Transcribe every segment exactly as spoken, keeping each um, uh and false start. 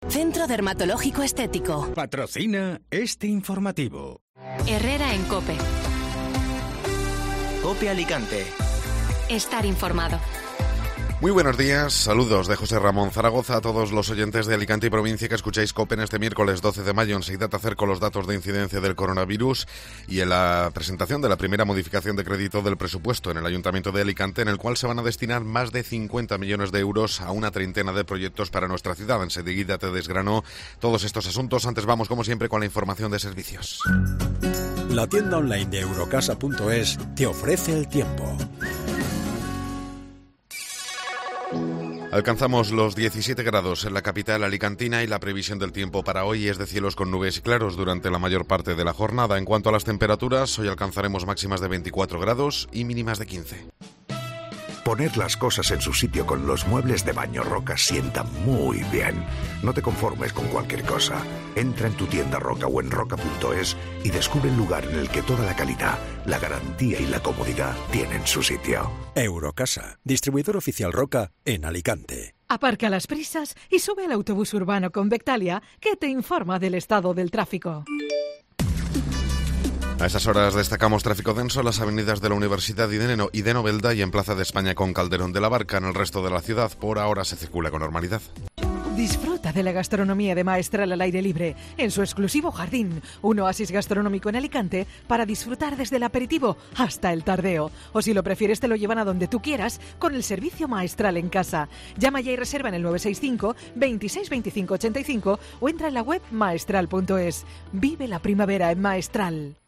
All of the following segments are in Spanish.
Centro Dermatológico Estético. Patrocina este informativo. Herrera en COPE. COPE Alicante. Estar informado. Muy buenos días, saludos de José Ramón Zaragoza a todos los oyentes de Alicante y provincia que escucháis COPE en este miércoles doce de mayo. Enseguida te acerco los datos de incidencia del coronavirus y en la presentación de la primera modificación de crédito del presupuesto en el Ayuntamiento de Alicante, en el cual se van a destinar más de cincuenta millones de euros a una treintena de proyectos para nuestra ciudad. Enseguida te desgrano todos estos asuntos. Antes vamos, como siempre, con la información de servicios. La tienda online de Eurocasa punto es te ofrece el tiempo. Alcanzamos los diecisiete grados en la capital alicantina y la previsión del tiempo para hoy es de cielos con nubes y claros durante la mayor parte de la jornada. En cuanto a las temperaturas, hoy alcanzaremos máximas de veinticuatro grados y mínimas de quince. Poner las cosas en su sitio con los muebles de Baño Roca sienta muy bien. No te conformes con cualquier cosa. Entra en tu tienda Roca o en roca punto es y descubre el lugar en el que toda la calidad, la garantía y la comodidad tienen su sitio. Eurocasa, distribuidor oficial Roca en Alicante. Aparca las prisas y sube al autobús urbano con Vectalia, que te informa del estado del tráfico. A esas horas destacamos tráfico denso en las avenidas de la Universidad y de, no- y de Novelda y en Plaza de España con Calderón de la Barca. En el resto de la ciudad, por ahora, se circula con normalidad. Disfruta de la gastronomía de Maestral al aire libre, en su exclusivo jardín, un oasis gastronómico en Alicante para disfrutar desde el aperitivo hasta el tardeo. O si lo prefieres te lo llevan a donde tú quieras con el servicio Maestral en casa. Llama ya y reserva en el nueve seis cinco, veintiséis, veinticinco, ochenta y cinco o entra en la web maestral punto es. Vive la primavera en Maestral.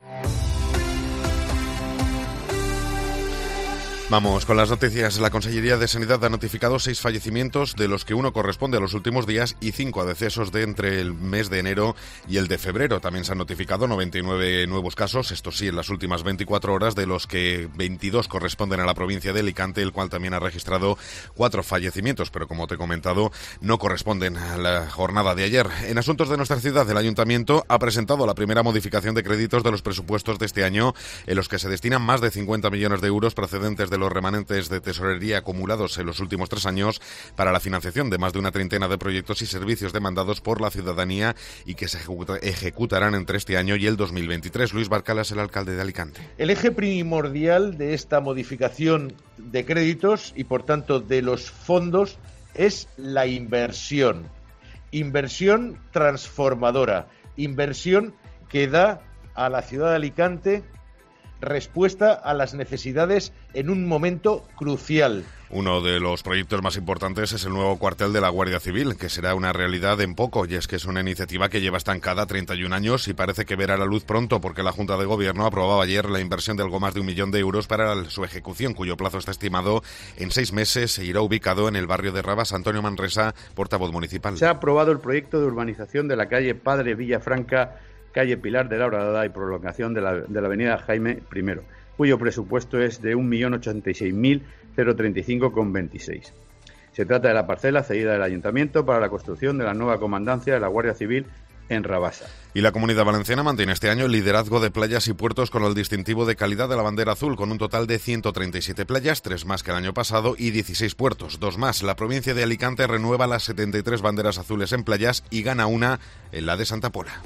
Vamos con las noticias. La Consellería de Sanidad ha notificado seis fallecimientos, de los que uno corresponde a los últimos días, y cinco a decesos de entre el mes de enero y el de febrero. También se han notificado noventa y nueve nuevos casos, esto sí, en las últimas veinticuatro horas, de los que veintidós corresponden a la provincia de Alicante, el cual también ha registrado cuatro fallecimientos, pero como te he comentado, no corresponden a la jornada de ayer. En asuntos de nuestra ciudad, el Ayuntamiento ha presentado la primera modificación de créditos de los presupuestos de este año, en los que se destinan más de cincuenta millones de euros procedentes de los remanentes de tesorería acumulados en los últimos tres años para la financiación de más de una treintena de proyectos y servicios demandados por la ciudadanía y que se ejecuta, ejecutarán entre este año y el dos mil veintitrés. Luis Barcalas, el alcalde de Alicante. El eje primordial de esta modificación de créditos y, por tanto, de los fondos es la inversión. Inversión transformadora, inversión que da a la ciudad de Alicante respuesta a las necesidades en un momento crucial. Uno de los proyectos más importantes es el nuevo cuartel de la Guardia Civil, que será una realidad en poco, y es que es una iniciativa que lleva estancada treinta y un años y parece que verá la luz pronto, porque la Junta de Gobierno aprobaba ayer la inversión de algo más de un millón de euros para su ejecución, cuyo plazo está estimado en seis meses e irá ubicado en el barrio de Rabas. Antonio Manresa, portavoz municipal. Se ha aprobado el proyecto de urbanización de la calle Padre Villafranca, calle Pilar de la Horadada y prolongación de la, de la avenida Jaime I, cuyo presupuesto es de un millón ochenta y seis mil treinta y cinco con veintiséis. Se trata de la parcela cedida del Ayuntamiento para la construcción de la nueva comandancia de la Guardia Civil en Rabasa. Y la Comunidad Valenciana mantiene este año el liderazgo de playas y puertos con el distintivo de calidad de la bandera azul, con un total de ciento treinta y siete playas, tres más que el año pasado, y dieciséis puertos, dos más. La provincia de Alicante renueva las setenta y tres banderas azules en playas y gana una en la de Santa Pola.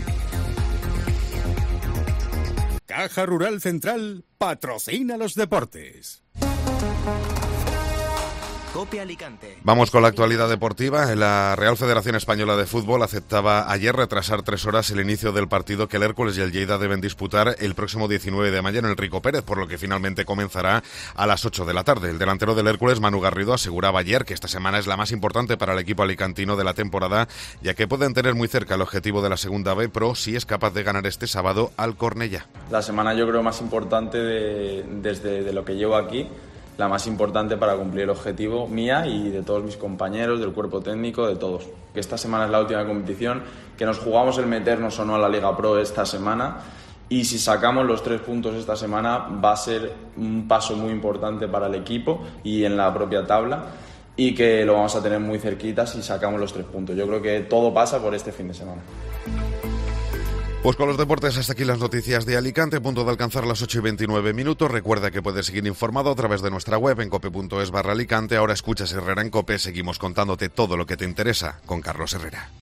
Caja Rural Central patrocina los deportes. COPE Alicante. Vamos con la actualidad deportiva. La Real Federación Española de Fútbol aceptaba ayer retrasar tres horas el inicio del partido que el Hércules y el Lleida deben disputar el próximo diecinueve de mayo en el Rico Pérez, por lo que finalmente comenzará a las ocho de la tarde. El delantero del Hércules, Manu Garrido, aseguraba ayer que esta semana es la más importante para el equipo alicantino de la temporada, ya que pueden tener muy cerca el objetivo de la Segunda B Pro si es capaz de ganar este sábado al Cornellá. La semana yo creo más importante de, desde de lo que llevo aquí, la más importante para cumplir el objetivo mía y de todos mis compañeros, del cuerpo técnico, de todos. Que esta semana es la última competición, que nos jugamos el meternos o no a la Liga Pro esta semana, y si sacamos los tres puntos esta semana va a ser un paso muy importante para el equipo y en la propia tabla, y que lo vamos a tener muy cerquita si sacamos los tres puntos. Yo creo que todo pasa por este fin de semana. Pues con los deportes hasta aquí las noticias de Alicante, a punto de alcanzar las ocho y veintinueve minutos. Recuerda que puedes seguir informado a través de nuestra web en cope punto es barra Alicante. Ahora escuchas Herrera en COPE, seguimos contándote todo lo que te interesa con Carlos Herrera.